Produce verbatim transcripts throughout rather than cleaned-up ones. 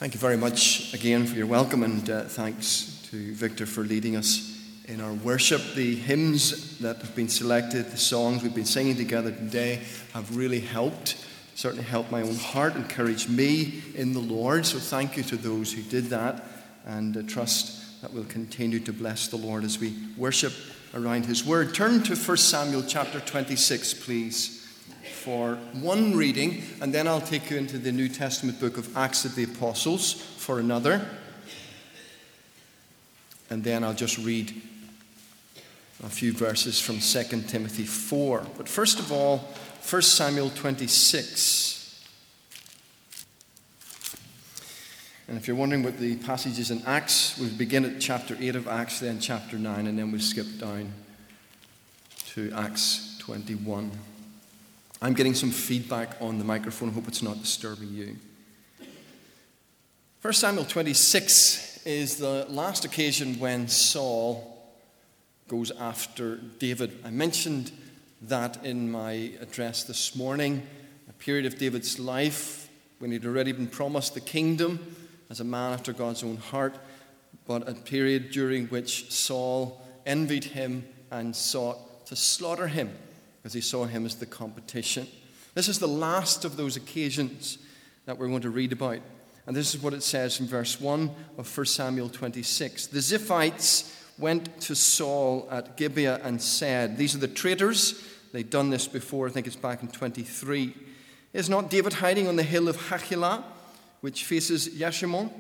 Thank you very much again for your welcome, and uh, thanks to Victor for leading us in our worship. The hymns that have been selected, the songs we've been singing together today have really helped, certainly helped my own heart, encouraged me in the Lord. So thank you to those who did that, and uh, trust that we'll continue to bless the Lord as we worship around His Word. Turn to First Samuel chapter twenty-six, please, for one reading, and then I'll take you into the New Testament book of Acts of the Apostles for another. And then I'll just read a few verses from Second Timothy four. But first of all, First Samuel twenty-six. And if you're wondering what the passage is in Acts, we'll begin at chapter eight of Acts, then chapter nine, and then we'll skip down to Acts twenty-one. I'm getting some feedback on the microphone. I hope it's not disturbing you. First Samuel twenty-six is the last occasion when Saul goes after David. I mentioned that in my address this morning, a period of David's life when he'd already been promised the kingdom as a man after God's own heart, but a period during which Saul envied him and sought to slaughter him, because he saw him as the competition. This is the last of those occasions that we're going to read about. And this is what it says in verse one of First Samuel twenty-six. The Ziphites went to Saul at Gibeah and said, these are the traitors. They'd done this before. I think it's back in twenty-three. Is not David hiding on the hill of Hachilah, which faces Yeshimon?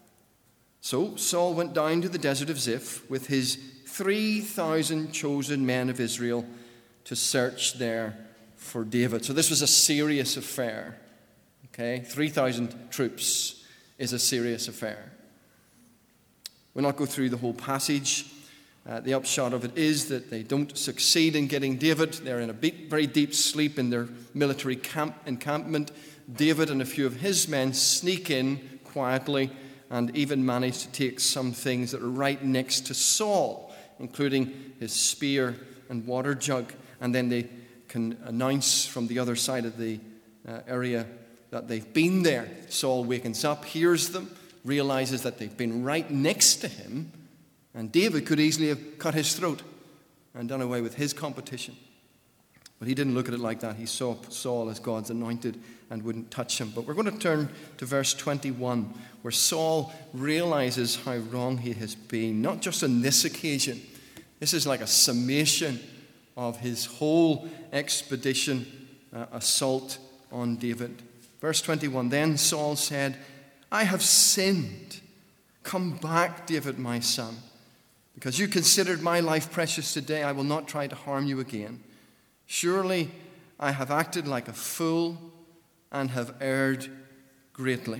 So Saul went down to the desert of Ziph with his three thousand chosen men of Israel to search there for David. So this was a serious affair. Okay, three thousand troops is a serious affair. We'll not go through the whole passage. Uh, the upshot of it is that they don't succeed in getting David. They're in a deep, very deep sleep in their military camp encampment. David and a few of his men sneak in quietly and even manage to take some things that are right next to Saul, including his spear and water jug. And then they can announce from the other side of the uh, area that they've been there. Saul wakens up, hears them, realizes that they've been right next to him, and David could easily have cut his throat and done away with his competition. But he didn't look at it like that. He saw Saul as God's anointed and wouldn't touch him. But we're going to turn to verse twenty-one, where Saul realizes how wrong he has been, not just on this occasion. This is like a summation of his whole expedition, uh, assault on David. Verse twenty-one, then Saul said, I have sinned. Come back, David, my son. Because you considered my life precious today, I will not try to harm you again. Surely I have acted like a fool and have erred greatly.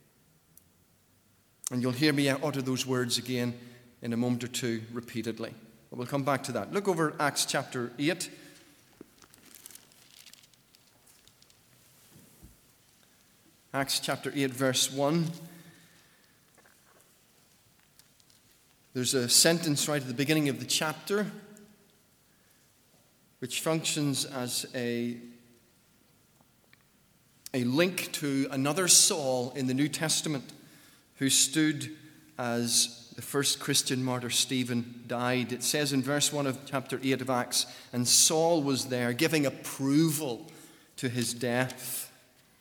And you'll hear me utter those words again in a moment or two repeatedly. But we'll come back to that. Look over Acts chapter eight. Acts chapter eight, verse one. There's a sentence right at the beginning of the chapter which functions as a, a link to another Saul in the New Testament who stood as the first Christian martyr, Stephen, died. It says in verse one of chapter eight of Acts, and Saul was there giving approval to his death.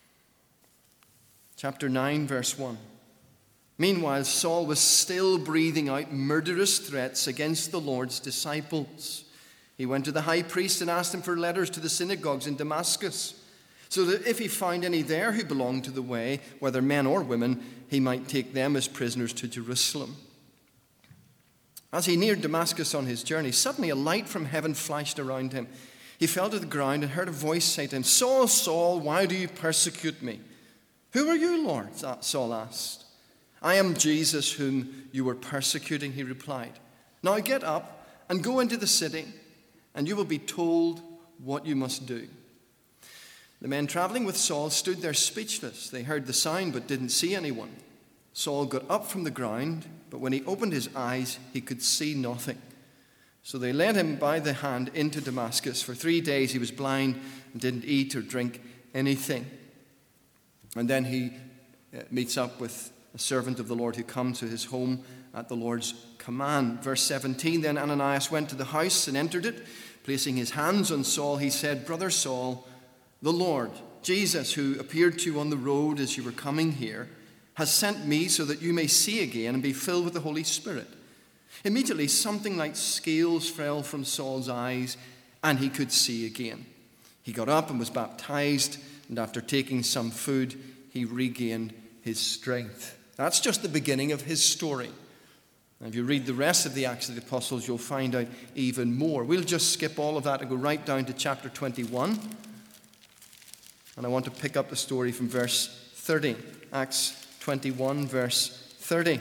Chapter nine, verse one. Meanwhile, Saul was still breathing out murderous threats against the Lord's disciples. He went to the high priest and asked him for letters to the synagogues in Damascus, so that if he found any there who belonged to the way, whether men or women, he might take them as prisoners to Jerusalem. As he neared Damascus on his journey, suddenly a light from heaven flashed around him. He fell to the ground and heard a voice say to him, Saul, Saul, why do you persecute me? Who are you, Lord? Saul asked. I am Jesus whom you were persecuting, he replied. Now get up and go into the city, and you will be told what you must do. The men traveling with Saul stood there speechless. They heard the sound but didn't see anyone. Saul got up from the ground, but when he opened his eyes, he could see nothing. So they led him by the hand into Damascus. For three days he was blind and didn't eat or drink anything. And then he uh, meets up with a servant of the Lord who comes to his home at the Lord's command. Verse seventeen, then Ananias went to the house and entered it. Placing his hands on Saul, he said, Brother Saul, the Lord, Jesus, who appeared to you on the road as you were coming here, has sent me so that you may see again and be filled with the Holy Spirit. Immediately, something like scales fell from Saul's eyes, and he could see again. He got up and was baptized, and after taking some food, he regained his strength. That's just the beginning of his story. And if you read the rest of the Acts of the Apostles, you'll find out even more. We'll just skip all of that and go right down to chapter twenty-one. And I want to pick up the story from verse thirty. Acts twenty-one, verse thirty.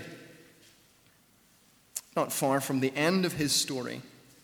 Not far from the end of his story,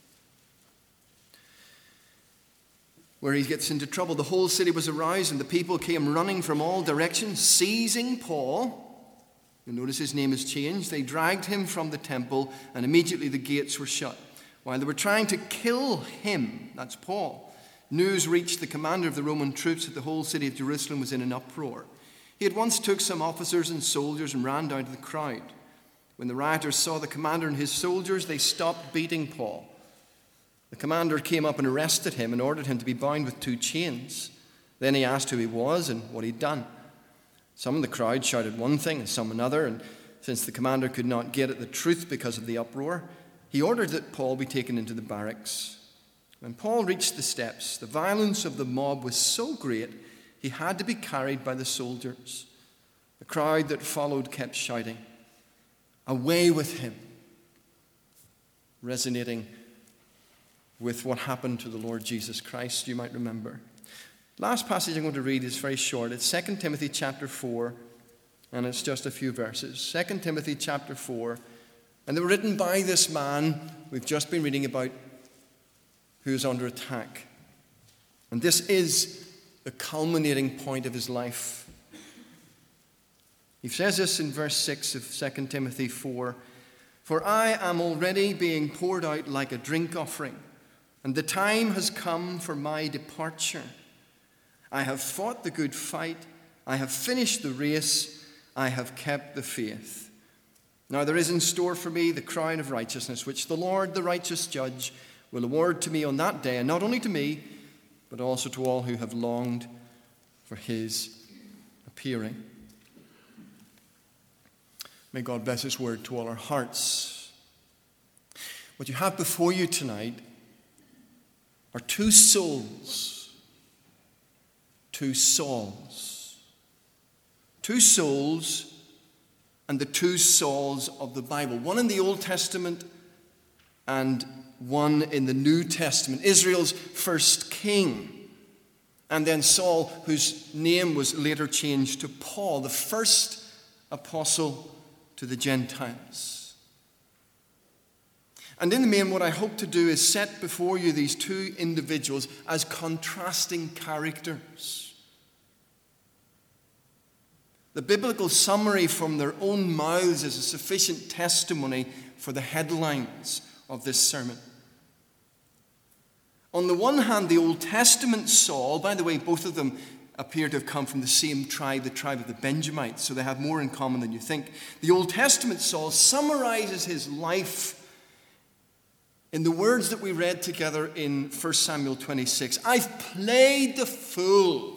where he gets into trouble. The whole city was aroused, and the people came running from all directions, seizing Paul. You'll notice his name has changed. They dragged him from the temple, and immediately the gates were shut. While they were trying to kill him, that's Paul, news reached the commander of the Roman troops that the whole city of Jerusalem was in an uproar. He at once took some officers and soldiers and ran down to the crowd. When the rioters saw the commander and his soldiers, they stopped beating Paul. The commander came up and arrested him and ordered him to be bound with two chains. Then he asked who he was and what he'd done. Some in the crowd shouted one thing and some another, and since the commander could not get at the truth because of the uproar, he ordered that Paul be taken into the barracks. When Paul reached the steps, the violence of the mob was so great he had to be carried by the soldiers. The crowd that followed kept shouting, "Away with him," resonating with what happened to the Lord Jesus Christ, you might remember. Last passage I'm going to read is very short. It's Second Timothy chapter four, and it's just a few verses. Second Timothy chapter four, and they were written by this man we've just been reading about, who is under attack. And this is the culminating point of his life. He says this in verse six of Second Timothy four, "For I am already being poured out like a drink offering, and the time has come for my departure. I have fought the good fight, I have finished the race, I have kept the faith. Now there is in store for me the crown of righteousness, which the Lord, the righteous judge, will award to me on that day, and not only to me, but also to all who have longed for his appearing." May God bless his word to all our hearts. What you have before you tonight are two souls, two Sauls. Two souls and the two Sauls of the Bible. One in the Old Testament and one in the New Testament. Israel's first king. And then Saul, whose name was later changed to Paul, the first apostle to the Gentiles. And in the main, what I hope to do is set before you these two individuals as contrasting characters. The biblical summary from their own mouths is a sufficient testimony for the headlines of this sermon. On the one hand, the Old Testament Saul, by the way, both of them appear to have come from the same tribe, the tribe of the Benjamites, so they have more in common than you think. The Old Testament Saul summarizes his life in the words that we read together in First Samuel twenty-six. "I've played the fool."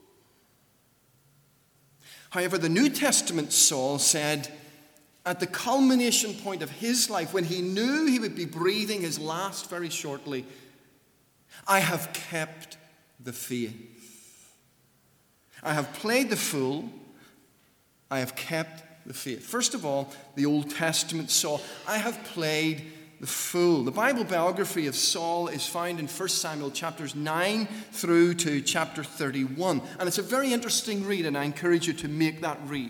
However, the New Testament Saul said, at the culmination point of his life, when he knew he would be breathing his last very shortly, "I have kept the faith." I have played the fool. I have kept the faith. First of all, the Old Testament Saul. I have played the fool. The Bible biography of Saul is found in First Samuel chapters nine through to chapter thirty-one. And it's a very interesting read, and I encourage you to make that read.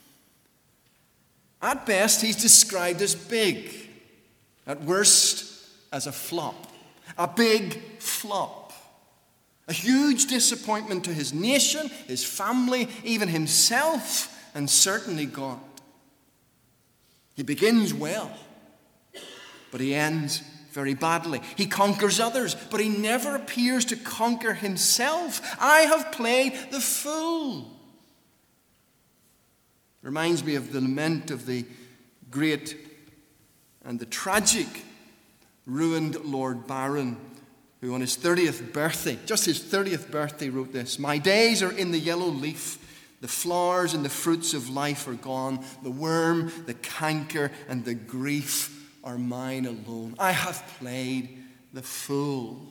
At best, he's described as big. At worst, as a flop. A big flop. A huge disappointment to his nation, his family, even himself, and certainly God. He begins well, but he ends very badly. He conquers others, but he never appears to conquer himself. I have played the fool. Reminds me of the lament of the great and the tragic ruined Lord Byron, who on his thirtieth birthday, just his thirtieth birthday, wrote this: "My days are in the yellow leaf, the flowers and the fruits of life are gone, the worm, the canker, and the grief are mine alone. I have played the fool."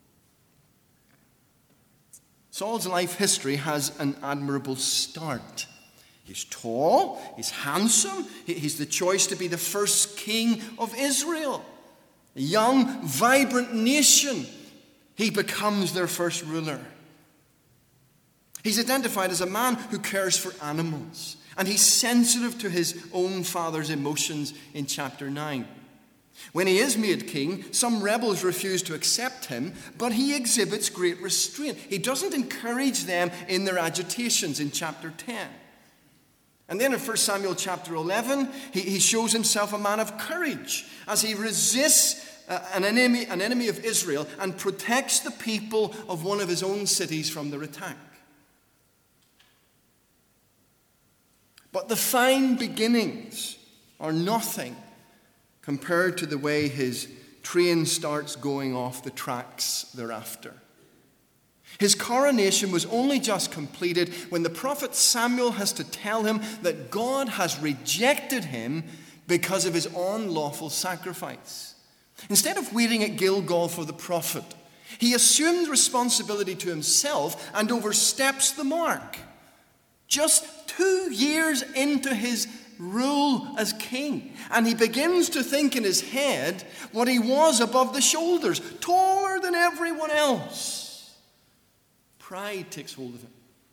Saul's life history has an admirable start. He's tall, he's handsome, he's the choice to be the first king of Israel. A young, vibrant nation, he becomes their first ruler. He's identified as a man who cares for animals, and he's sensitive to his own father's emotions in chapter nine. When he is made king, some rebels refuse to accept him, but he exhibits great restraint. He doesn't encourage them in their agitations in chapter ten. And then in First Samuel chapter eleven, he, he shows himself a man of courage as he resists uh, an enemy, an enemy of Israel and protects the people of one of his own cities from their attack. But the fine beginnings are nothing compared to the way his train starts going off the tracks thereafter. His coronation was only just completed when the prophet Samuel has to tell him that God has rejected him because of his unlawful sacrifice. Instead of waiting at Gilgal for the prophet, he assumes responsibility to himself and oversteps the mark. Just two years into his rule as king, and he begins to think in his head what he was above the shoulders, taller than everyone else. Pride takes hold of him.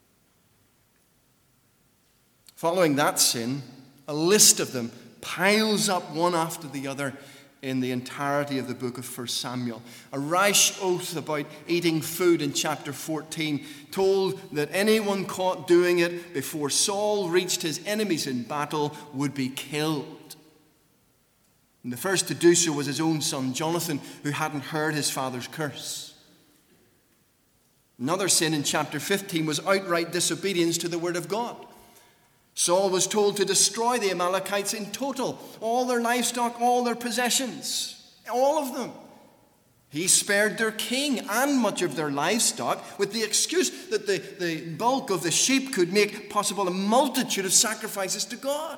Following that sin, a list of them piles up one after the other in the entirety of the book of First Samuel. A rash oath about eating food in chapter fourteen told that anyone caught doing it before Saul reached his enemies in battle would be killed. And the first to do so was his own son Jonathan, who hadn't heard his father's curse. Another sin in chapter fifteen was outright disobedience to the word of God. Saul was told to destroy the Amalekites in total, all their livestock, all their possessions, all of them. He spared their king and much of their livestock with the excuse that the, the bulk of the sheep could make possible a multitude of sacrifices to God.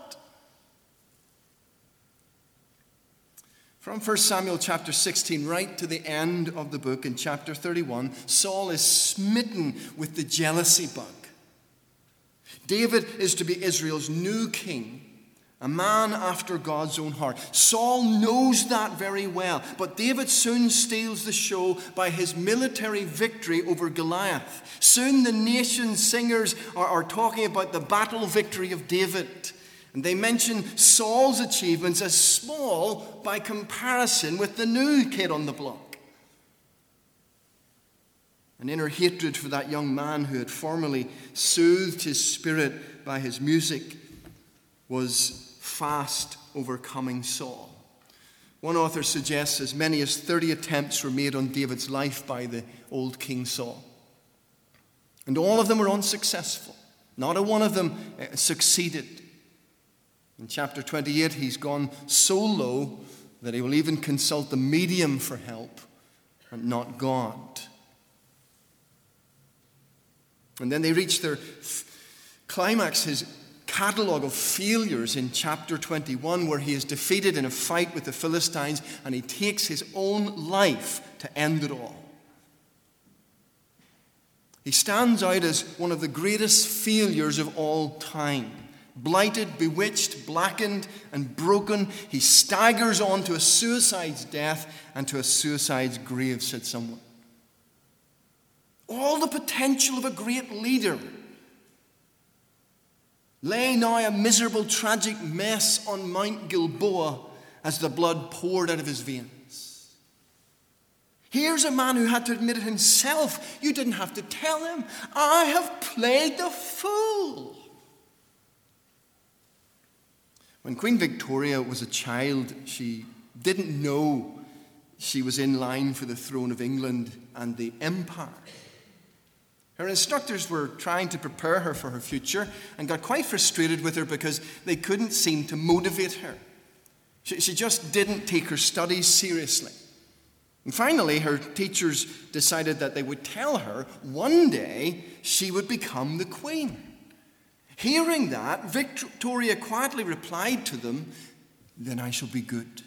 From First Samuel chapter sixteen right to the end of the book in chapter thirty-one, Saul is smitten with the jealousy bug. David is to be Israel's new king, a man after God's own heart. Saul knows that very well, but David soon steals the show by his military victory over Goliath. Soon the nation's singers are, are talking about the battle victory of David. And they mention Saul's achievements as small by comparison with the new kid on the block. An inner hatred for that young man who had formerly soothed his spirit by his music was fast overcoming Saul. One author suggests as many as thirty attempts were made on David's life by the old King Saul. And all of them were unsuccessful. Not a one of them uh, succeeded. In chapter twenty-eight, he's gone so low that he will even consult the medium for help and not God. And then they reach their f- climax, his catalogue of failures in chapter twenty-one, where he is defeated in a fight with the Philistines and he takes his own life to end it all. He stands out as one of the greatest failures of all time. Blighted, bewitched, blackened, and broken, he staggers on to a suicide's death and to a suicide's grave, said someone. All the potential of a great leader lay now a miserable, tragic mess on Mount Gilboa as the blood poured out of his veins. Here's a man who had to admit it himself. You didn't have to tell him. I have played the fool. When Queen Victoria was a child, she didn't know she was in line for the throne of England and the empire. Her instructors were trying to prepare her for her future and got quite frustrated with her because they couldn't seem to motivate her. She, she just didn't take her studies seriously. And finally, her teachers decided that they would tell her one day she would become the queen. Hearing that, Victoria quietly replied to them, "Then I shall be good."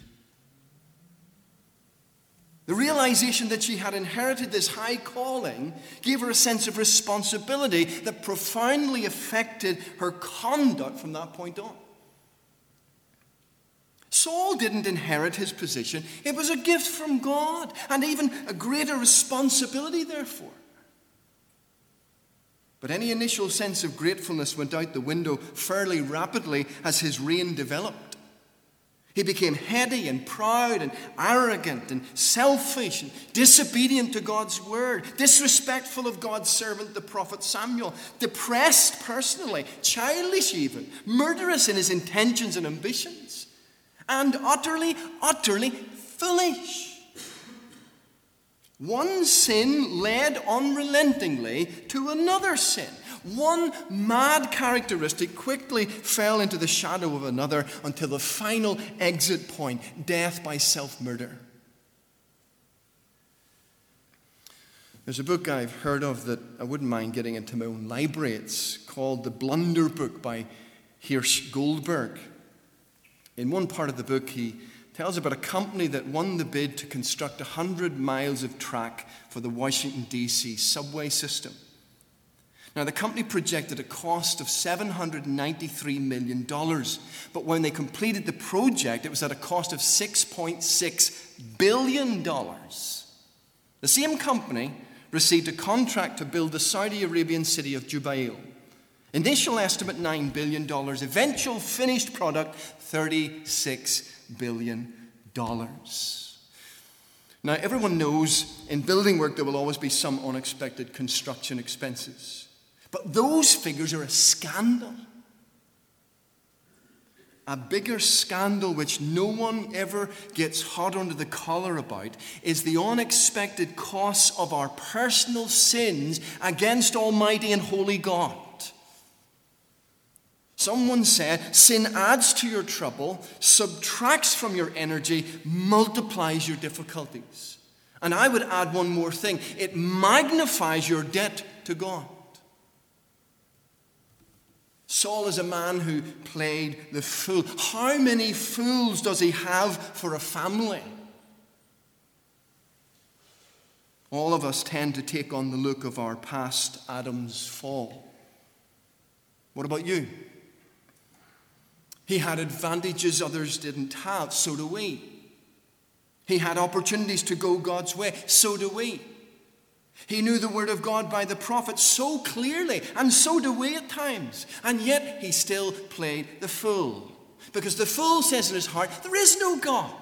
The realization that she had inherited this high calling gave her a sense of responsibility that profoundly affected her conduct from that point on. Saul didn't inherit his position. It was a gift from God, and even a greater responsibility, therefore. But any initial sense of gratefulness went out the window fairly rapidly as his reign developed. He became heady and proud and arrogant and selfish and disobedient to God's word, disrespectful of God's servant, the prophet Samuel, depressed personally, childish even, murderous in his intentions and ambitions, and utterly, utterly foolish. One sin led unrelentingly to another sin. One mad characteristic quickly fell into the shadow of another until the final exit point, death by self-murder. There's a book I've heard of that I wouldn't mind getting into my own library. It's called The Blunder Book by Hirsch Goldberg. In one part of the book, he tells about a company that won the bid to construct one hundred miles of track for the Washington, D C subway system. Now, the company projected a cost of seven hundred ninety-three million dollars, but when they completed the project, it was at a cost of six point six billion dollars. The same company received a contract to build the Saudi Arabian city of Jubail. Initial estimate nine billion dollars, eventual finished product thirty-six billion dollars. Now, everyone knows in building work there will always be some unexpected construction expenses. But those figures are a scandal. A bigger scandal which no one ever gets hot under the collar about is the unexpected costs of our personal sins against Almighty and Holy God. Someone said, sin adds to your trouble, subtracts from your energy, multiplies your difficulties. And I would add one more thing. It magnifies your debt to God. Saul is a man who played the fool. How many fools does he have for a family? All of us tend to take on the look of our past Adam's fall. What about you? He had advantages others didn't have, so do we. He had opportunities to go God's way, so do we. He knew the word of God by the prophets so clearly, and so do we at times. And yet he still played the fool. Because the fool says in his heart, there is no God.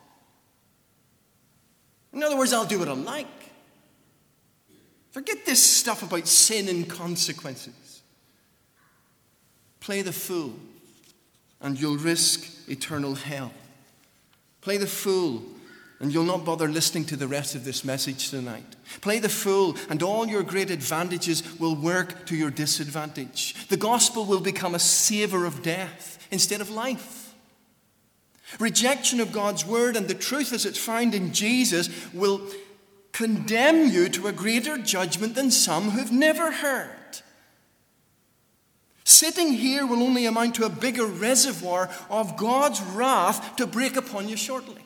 In other words, I'll do what I like. Forget this stuff about sin and consequences. Play the fool, and you'll risk eternal hell. Play the fool, and you'll not bother listening to the rest of this message tonight. Play the fool, and all your great advantages will work to your disadvantage. The gospel will become a savor of death instead of life. Rejection of God's word and the truth as it's found in Jesus will condemn you to a greater judgment than some who've never heard. Sitting here will only amount to a bigger reservoir of God's wrath to break upon you shortly.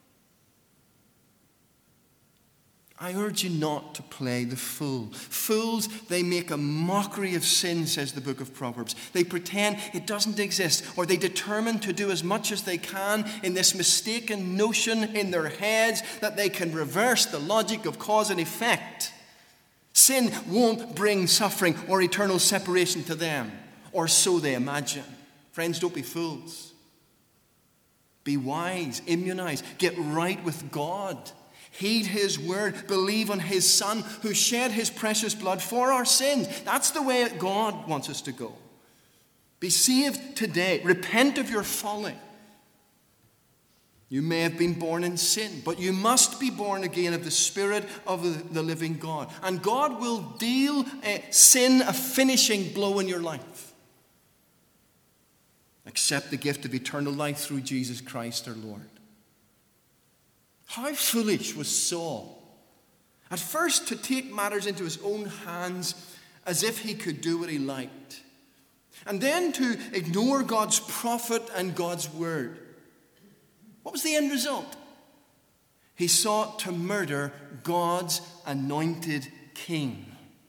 I urge you not to play the fool. Fools, they make a mockery of sin, says the book of Proverbs. They pretend it doesn't exist, or they determine to do as much as they can in this mistaken notion in their heads that they can reverse the logic of cause and effect. Sin won't bring suffering or eternal separation to them, or so they imagine. Friends, don't be fools. Be wise, immunize, get right with God. Heed his word, believe on his Son who shed his precious blood for our sins. That's the way God wants us to go. Be saved today. Repent of your folly. You may have been born in sin, but you must be born again of the Spirit of the, the living God. And God will deal uh, sin a finishing blow in your life. Accept the gift of eternal life through Jesus Christ our Lord. How foolish was Saul, at first to take matters into his own hands as if he could do what he liked, and then to ignore God's prophet and God's word. What was the end result? He sought to murder God's anointed king.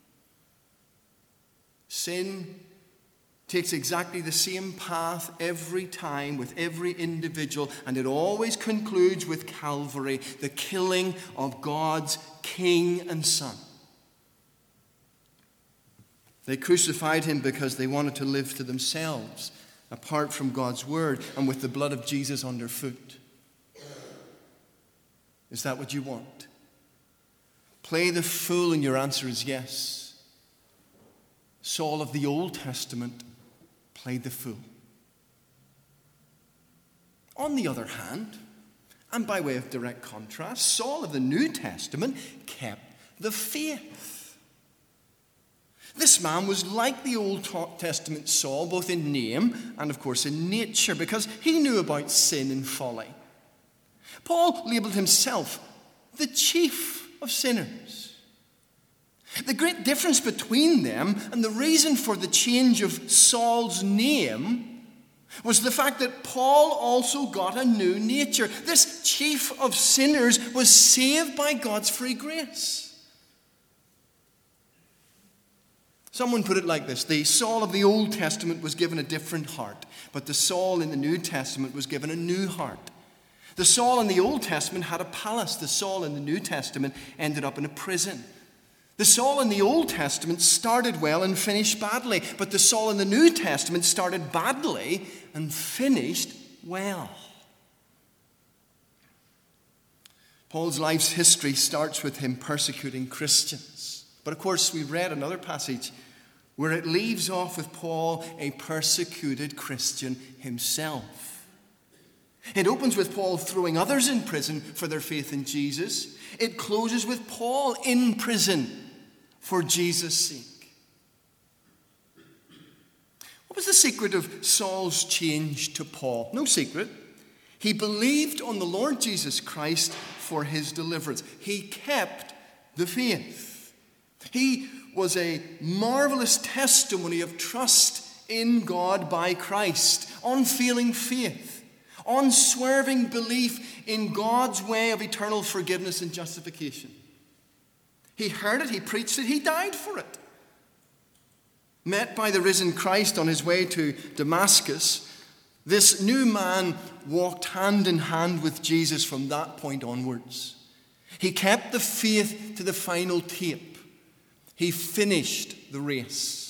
Sin takes exactly the same path every time with every individual, and it always concludes with Calvary, the killing of God's King and Son. They crucified him because they wanted to live to themselves, apart from God's word and with the blood of Jesus underfoot. Is that what you want? Play the fool and your answer is yes. Saul of the Old Testament played the fool. On the other hand, and by way of direct contrast, Saul of the New Testament kept the faith. This man was like the Old Testament Saul, both in name and, of course, in nature, because he knew about sin and folly. Paul labeled himself the chief of sinners. The great difference between them and the reason for the change of Saul's name was the fact that Paul also got a new nature. This chief of sinners was saved by God's free grace. Someone put it like this: the Saul of the Old Testament was given a different heart, but the Saul in the New Testament was given a new heart. The Saul in the Old Testament had a palace. The Saul in the New Testament ended up in a prison. The Saul in the Old Testament started well and finished badly, but the Saul in the New Testament started badly and finished well. Paul's life's history starts with him persecuting Christians. But of course, we read another passage where it leaves off with Paul, a persecuted Christian himself. It opens with Paul throwing others in prison for their faith in Jesus. It closes with Paul in prison for Jesus' sake. What was the secret of Saul's change to Paul? No secret. He believed on the Lord Jesus Christ for his deliverance. He kept the faith. He was a marvelous testimony of trust in God by Christ, unfailing faith, unswerving belief in God's way of eternal forgiveness and justification. He heard it, he preached it, he died for it. Met by the risen Christ on his way to Damascus, this new man walked hand in hand with Jesus from that point onwards. He kept the faith to the final tape. He finished the race.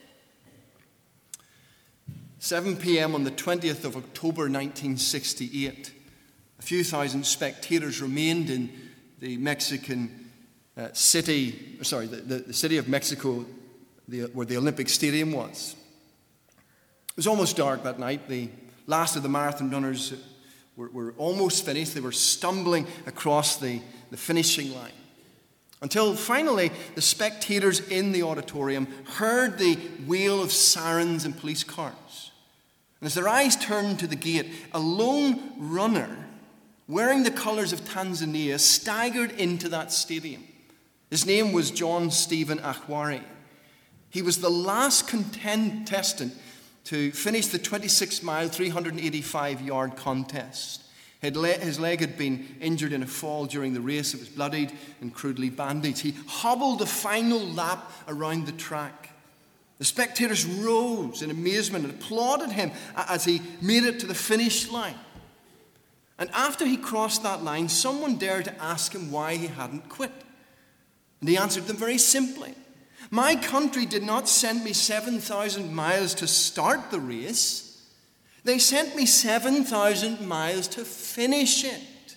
seven p.m. on the twentieth of October nineteen sixty-eight, a few thousand spectators remained in the Mexican uh, city, sorry, the, the, the city of Mexico, the, where the Olympic Stadium was. It was almost dark that night. The last of the marathon runners were, were almost finished. They were stumbling across the, the finishing line, until finally the spectators in the auditorium heard the wail of sirens and police cars. And as their eyes turned to the gate, a lone runner wearing the colours of Tanzania staggered into that stadium. His name was John Stephen Akhwari. He was the last contestant to finish the twenty-six mile, three hundred eighty-five yard contest. His leg had been injured in a fall during the race. It was bloodied and crudely bandaged. He hobbled the final lap around the track. The spectators rose in amazement and applauded him as he made it to the finish line. And after he crossed that line, someone dared to ask him why he hadn't quit. And he answered them very simply: "My country did not send me seven thousand miles to start the race. They sent me seven thousand miles to finish it."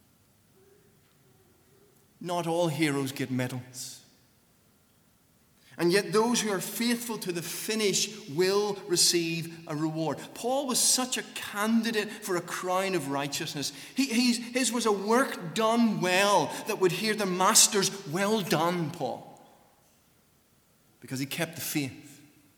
Not all heroes get medals. And yet those who are faithful to the finish will receive a reward. Paul was such a candidate for a crown of righteousness. He, he's, his was a work done well that would hear the master's "well done, Paul," because he kept the faith.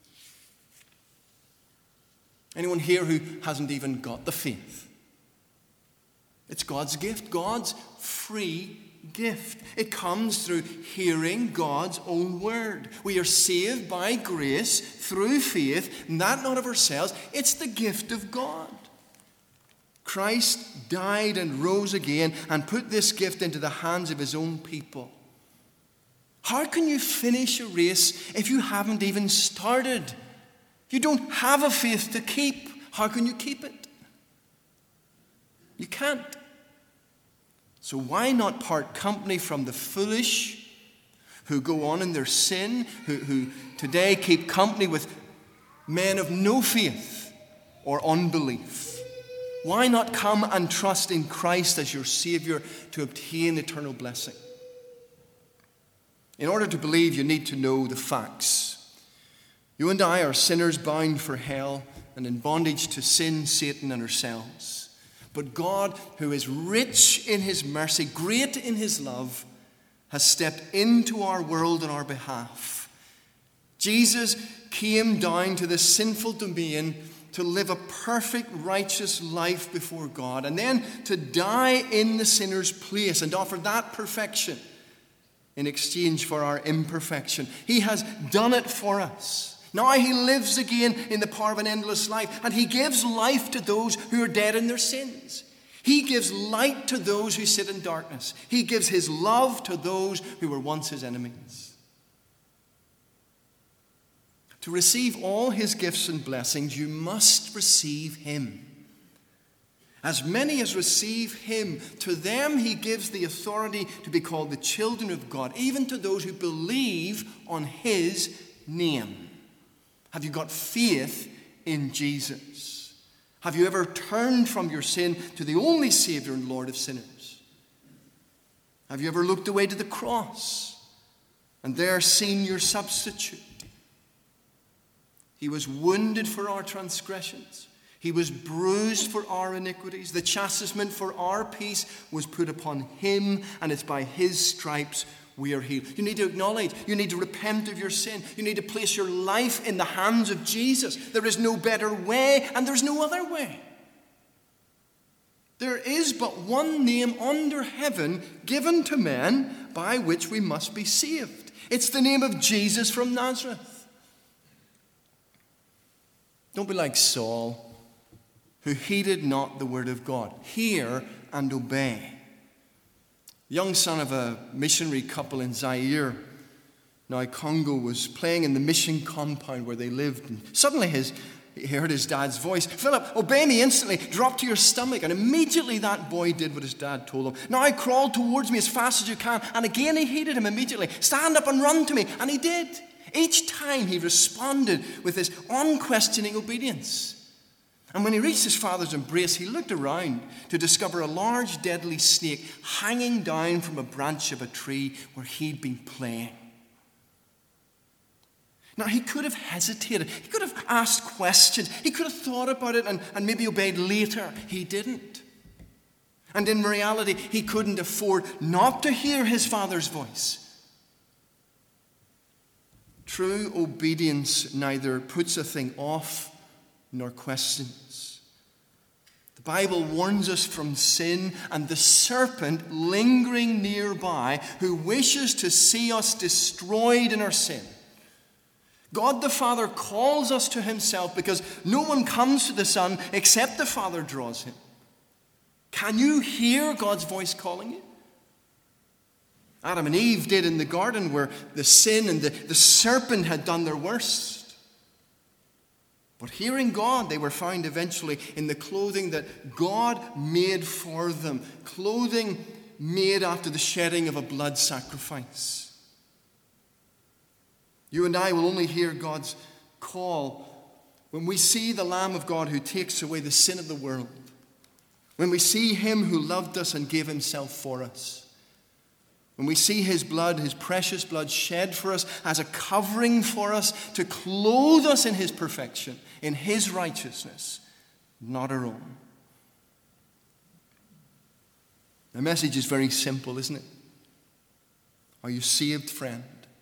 Anyone here who hasn't even got the faith? It's God's gift, God's free gift. It comes through hearing God's own word. We are saved by grace through faith, and that not of ourselves. It's the gift of God. Christ died and rose again and put this gift into the hands of his own people. How can you finish a race if you haven't even started? You don't have a faith to keep. How can you keep it? You can't. So why not part company from the foolish who go on in their sin, who, who today keep company with men of no faith or unbelief? Why not come and trust in Christ as your Savior to obtain eternal blessing? In order to believe, you need to know the facts. You and I are sinners bound for hell and in bondage to sin, Satan, and ourselves. But God, who is rich in his mercy, great in his love, has stepped into our world on our behalf. Jesus came down to this sinful domain to live a perfect, righteous life before God, and then to die in the sinner's place and offer that perfection in exchange for our imperfection. He has done it for us. Now he lives again in the power of an endless life, and he gives life to those who are dead in their sins. He gives light to those who sit in darkness. He gives his love to those who were once his enemies. To receive all his gifts and blessings, you must receive him. As many as receive him, to them he gives the authority to be called the children of God, even to those who believe on his name. Have you got faith in Jesus? Have you ever turned from your sin to the only Savior and Lord of sinners? Have you ever looked away to the cross and there seen your substitute? He was wounded for our transgressions. He was bruised for our iniquities. The chastisement for our peace was put upon him, and it's by his stripes we are healed. You need to acknowledge, you need to repent of your sin. You need to place your life in the hands of Jesus. There is no better way, and there's no other way. There is but one name under heaven given to men by which we must be saved. It's the name of Jesus from Nazareth. Don't be like Saul, who heeded not the word of God. Hear and obey. Young son of a missionary couple in Zaire, now Congo, was playing in the mission compound where they lived. And suddenly his, he heard his dad's voice. "Philip, obey me instantly. Drop to your stomach." And immediately that boy did what his dad told him. "Now crawl towards me as fast as you can." And again he heeded him immediately. "Stand up and run to me." And he did. Each time he responded with this unquestioning obedience. And when he reached his father's embrace, he looked around to discover a large deadly snake hanging down from a branch of a tree where he'd been playing. Now, he could have hesitated. He could have asked questions. He could have thought about it and, and maybe obeyed later. He didn't. And in reality, he couldn't afford not to hear his father's voice. True obedience neither puts a thing off nor questions. The Bible warns us from sin and the serpent lingering nearby who wishes to see us destroyed in our sin. God the Father calls us to himself because no one comes to the Son except the Father draws him. Can you hear God's voice calling you? Adam and Eve did in the garden, where the sin and the, the serpent had done their worst. But hearing God, they were found eventually in the clothing that God made for them, clothing made after the shedding of a blood sacrifice. You and I will only hear God's call when we see the Lamb of God who takes away the sin of the world, when we see him who loved us and gave himself for us. When we see his blood, his precious blood shed for us as a covering for us to clothe us in his perfection, in his righteousness, not our own. The message is very simple, isn't it? Are you saved, friend?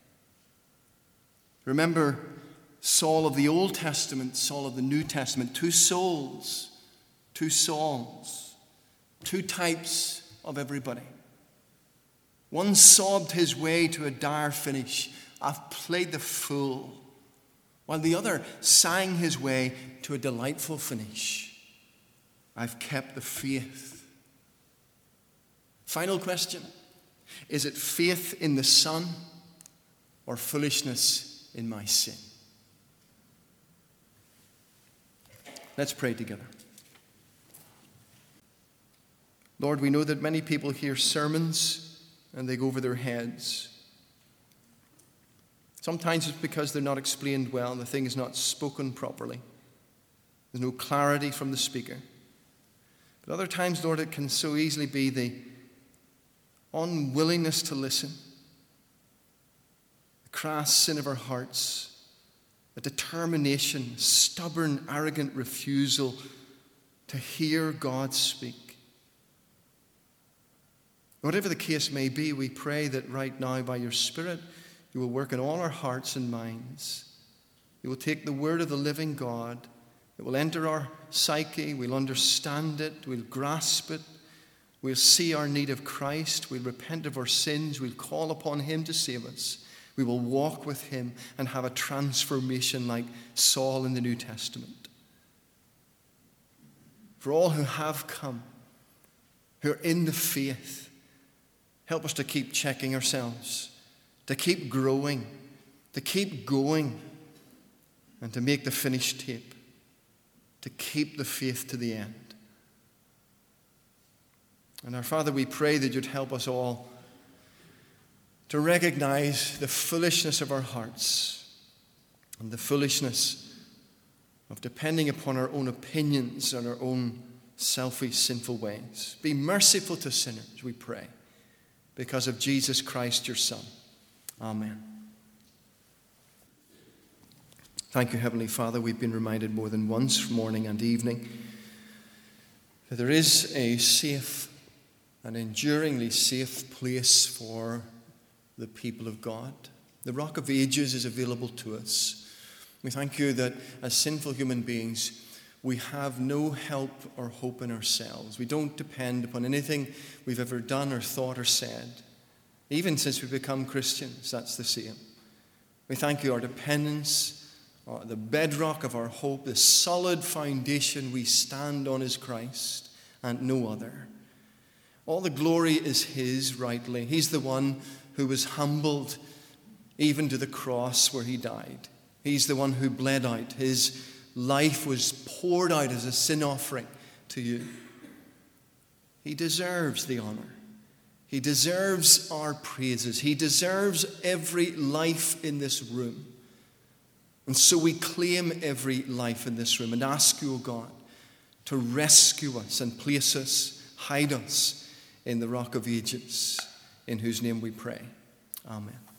Remember Saul of the Old Testament, Saul of the New Testament, two souls, two Sauls, two types of everybody. One sobbed his way to a dire finish. I've played the fool. While the other sang his way to a delightful finish. I've kept the faith. Final question. Is it faith in the Son or foolishness in my sin? Let's pray together. Lord, we know that many people hear sermons and they go over their heads. Sometimes it's because they're not explained well, the thing is not spoken properly. There's no clarity from the speaker. But other times, Lord, it can so easily be the unwillingness to listen, the crass sin of our hearts, a determination, stubborn, arrogant refusal to hear God speak. Whatever the case may be, we pray that right now by your Spirit, you will work in all our hearts and minds. You will take the word of the living God. It will enter our psyche. We'll understand it. We'll grasp it. We'll see our need of Christ. We'll repent of our sins. We'll call upon him to save us. We will walk with him and have a transformation like Saul in the New Testament. For all who have come, who are in the faith, help us to keep checking ourselves, to keep growing, to keep going, and to make the finished tape, to keep the faith to the end. And our Father, we pray that you'd help us all to recognize the foolishness of our hearts and the foolishness of depending upon our own opinions and our own selfish, sinful ways. Be merciful to sinners, we pray, because of Jesus Christ, your Son. Amen. Thank you, Heavenly Father. We've been reminded more than once, morning and evening, that there is a safe, an enduringly safe place for the people of God. The Rock of Ages is available to us. We thank you that as sinful human beings, we have no help or hope in ourselves. We don't depend upon anything we've ever done or thought or said. Even since we become Christians, that's the same. We thank you, our dependence, our, the bedrock of our hope, the solid foundation we stand on is Christ and no other. All the glory is his rightly. He's the one who was humbled even to the cross where he died. He's the one who bled out. His life was poured out as a sin offering to you. He deserves the honor. He deserves our praises. He deserves every life in this room. And so we claim every life in this room and ask you, O God, to rescue us and place us, hide us in the Rock of Ages, in whose name we pray. Amen.